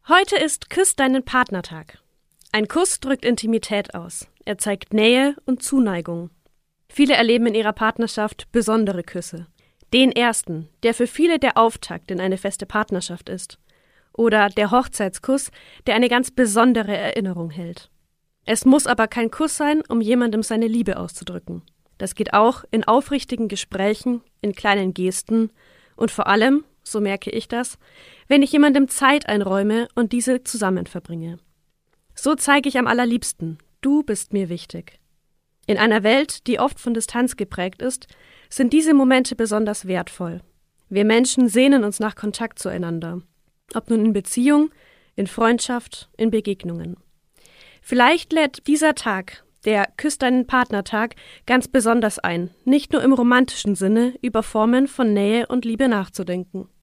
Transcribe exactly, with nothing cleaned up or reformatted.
Heute ist Küss deinen Partnertag. Ein Kuss drückt Intimität aus. Er zeigt Nähe und Zuneigung. Viele erleben in ihrer Partnerschaft besondere Küsse. Den ersten, der für viele der Auftakt in eine feste Partnerschaft ist. Oder der Hochzeitskuss, der eine ganz besondere Erinnerung hält. Es muss aber kein Kuss sein, um jemandem seine Liebe auszudrücken. Das geht auch in aufrichtigen Gesprächen, in kleinen Gesten und vor allem, so merke ich das, wenn ich jemandem Zeit einräume und diese zusammen verbringe. So zeige ich am allerliebsten, du bist mir wichtig. In einer Welt, die oft von Distanz geprägt ist, sind diese Momente besonders wertvoll. Wir Menschen sehnen uns nach Kontakt zueinander. Ob nun in Beziehung, in Freundschaft, in Begegnungen. Vielleicht lädt dieser Tag, der Küss deinen Partnertag, ganz besonders ein, nicht nur im romantischen Sinne über Formen von Nähe und Liebe nachzudenken.